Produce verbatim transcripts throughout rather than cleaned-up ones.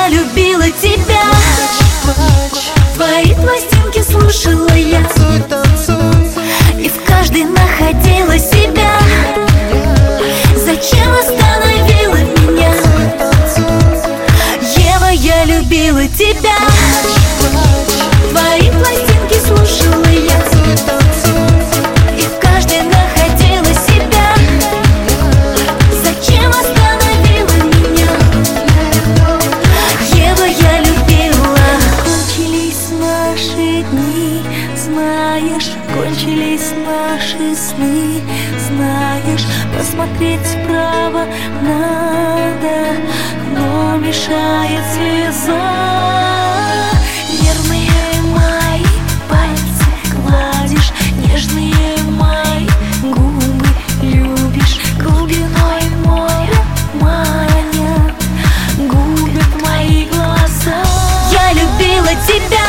я любила тебя. Твои пластинки слушала я, и в каждой находила себя. Зачем остановила меня? Ева, я любила тебя. Твои пластинки слушала я, и в каждой находила себя. Зачем остановила меня? Ева, я любила. Кончились наши дни, знаешь, кончились наши сны, знаешь, посмотреть вправо надо, но мешает слеза. Нервные мои пальцы гладишь, нежные мои губы любишь, глубиной моря маня губят мои глаза. Я любила тебя.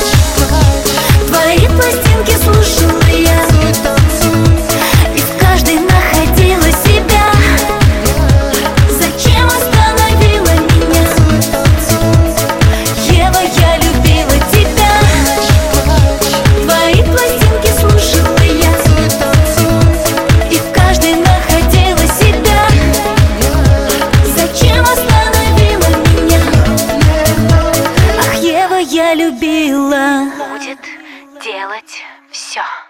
Твои пластинки слушала я, и в каждой находила себя. Зачем остановила меня? Ева, я любила тебя. Твои пластинки слушала я, и в каждой находила себя. Зачем остановила меня? Ах, Ева, я любила. Будет делать все.